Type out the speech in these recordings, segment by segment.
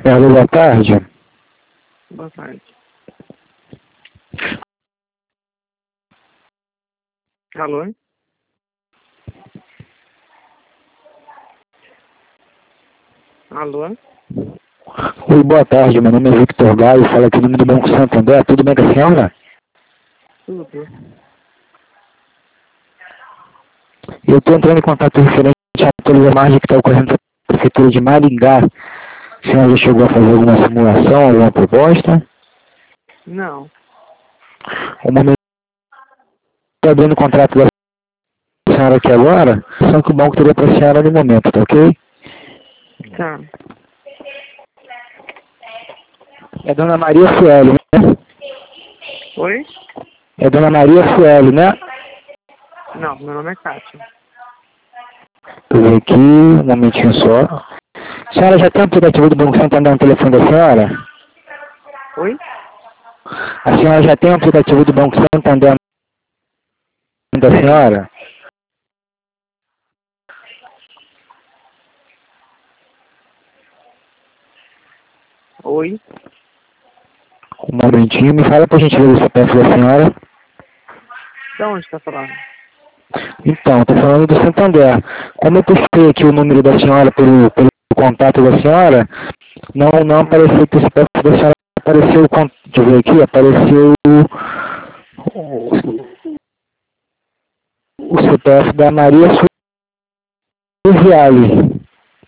Alô, boa tarde. Boa tarde. Alô? Alô? Oi, boa tarde. Meu nome é Victor Gaio, falo aqui do nome do Banco Santander. Tudo bem com a senhora? Tudo. Eu estou entrando em contato referente à atualização que está ocorrendo na Prefeitura de Maringá. A senhora já chegou a fazer alguma simulação, alguma proposta? Não. O momento está abrindo o contrato da senhora aqui agora, só que o banco teria para a senhora no momento, tá ok? Tá. É Dona Maria Sueli, né? Oi? É Dona Maria Sueli, né? Não, meu nome é Kátia. Deixa eu ver aqui, um momentinho só. A senhora já tem o aplicativo do Banco Santander no telefone da senhora? Oi? A senhora já tem o aplicativo do Banco Santander da Tem. senhora? Oi? Um momentinho, me fala por gentileza o CPF da senhora. De onde tá falando? Então, estou falando do Santander. Como eu puxei aqui o número da senhora pelo contato da senhora, não apareceu que o CPF da senhora apareceu, deixa eu ver aqui, apareceu o CPF da Maria Surreale.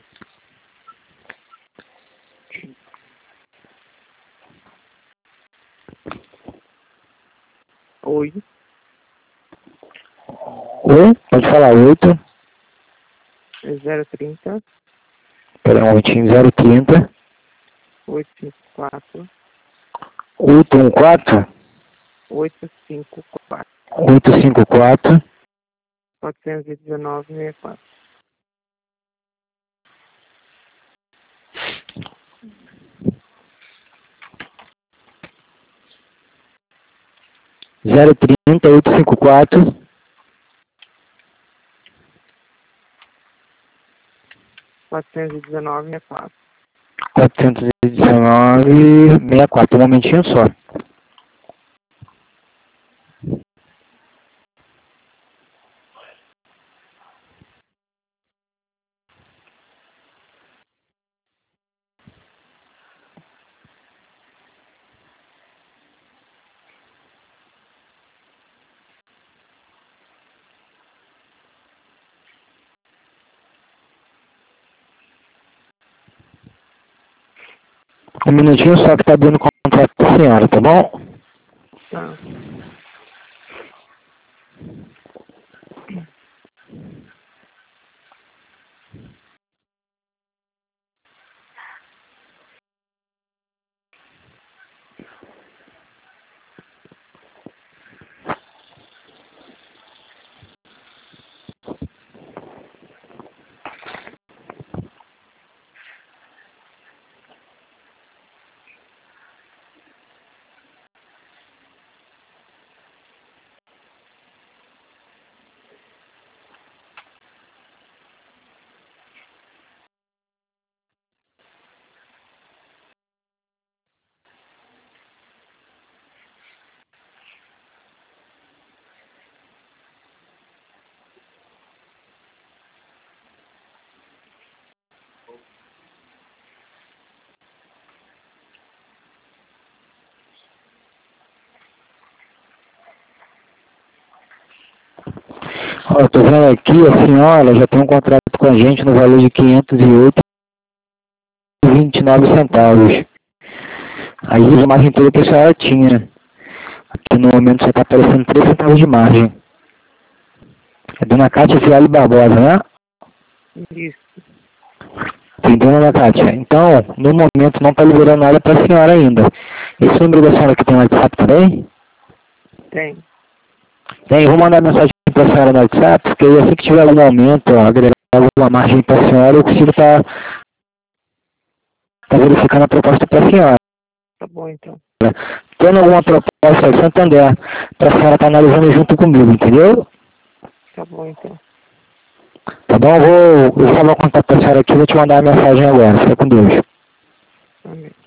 Oi? Oi? Pode falar, 8. É 030 Pera um momentinho, 030 854 814 854 854 419 64. 030 854 419 64. 419 64. Um momentinho só. Um minutinho só que tá dando o contrato da senhora, tá bom? Tá. Ó, eu tô vendo aqui, a senhora já tem um contrato com a gente no valor de 508,29 centavos. Aí a margem toda que a senhora tinha. Aqui no momento só tá aparecendo 3 centavos de margem. É Dona Cátia Fialho Barbosa, né? Isso. Entendeu, Dona Cátia? Então, no momento não tá liberando nada pra senhora ainda. Esse número da senhora aqui tem WhatsApp também? Tem. Tem, eu vou mandar mensagem pra senhora no WhatsApp, porque aí assim que tiver algum aumento, agregar alguma margem pra senhora, eu consigo tá verificando a proposta pra senhora. Tá bom, então. Tendo alguma proposta de Santander, pra senhora estar analisando junto comigo, entendeu? Tá bom, então. Tá bom? Eu vou salvar o contato da senhora aqui e vou te mandar a mensagem agora. Fica com Deus. Amém.